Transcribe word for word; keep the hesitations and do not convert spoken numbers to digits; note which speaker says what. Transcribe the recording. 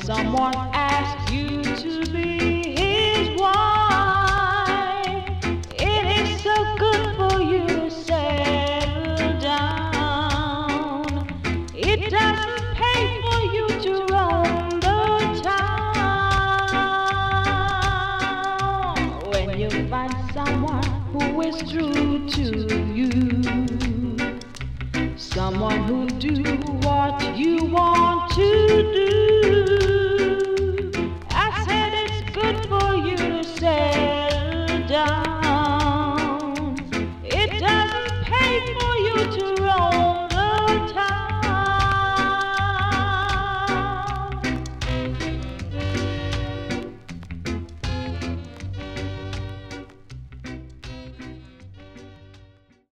Speaker 1: someone asks you to be his wife, it is so good for you to settle down. It doesn't pay for you to roam the town. When you find someone who is true to you, someone who'll do what you want to do,